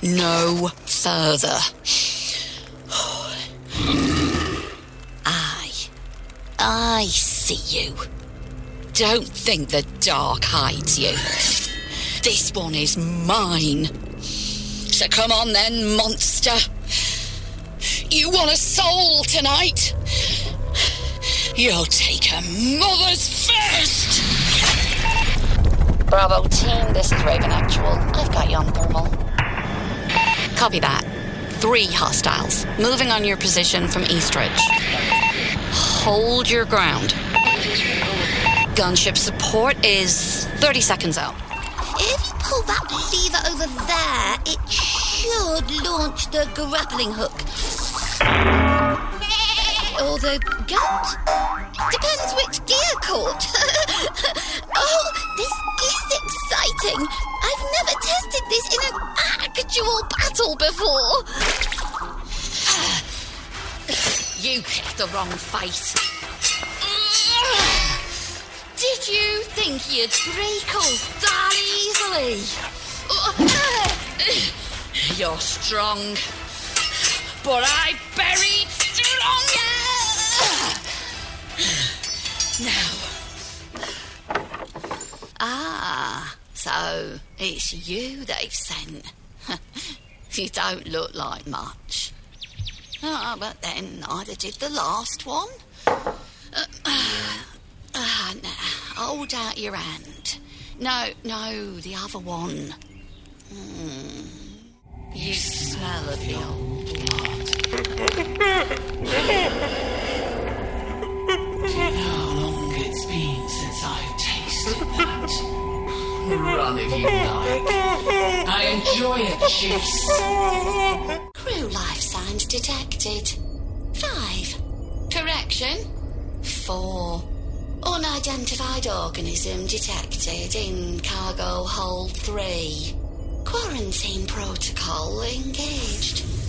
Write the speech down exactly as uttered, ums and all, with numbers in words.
no further. I... I see you. Don't think the dark hides you. This one is mine. So come on then, monster. You want a soul tonight? You'll take a mother's first! Bravo team, this is Raven Actual. I've got you on thermal. Copy that. Three hostiles. Moving on your position from Eastridge. Hold your ground. Gunship support is thirty seconds out. If you pull that lever over there, it should launch the grappling hook. Or the goat? Depends which gear caught. Oh, this is exciting. I've never tested this in an actual battle before. You picked the wrong fight. Did you think you'd break us that easily? You're strong, but I buried stronger. Now. Ah, so it's you they've sent. You don't look like much. Ah, but then neither did the last one. Uh, Ah, now, hold out your hand. No, no, the other one. Mm. You smell of the old blood. Do you know how long it's been since I've tasted that? Run if you like. I enjoy a chase. Crew life signs detected. Five. Correction. Four. Unidentified organism detected in cargo hold three. Quarantine protocol engaged.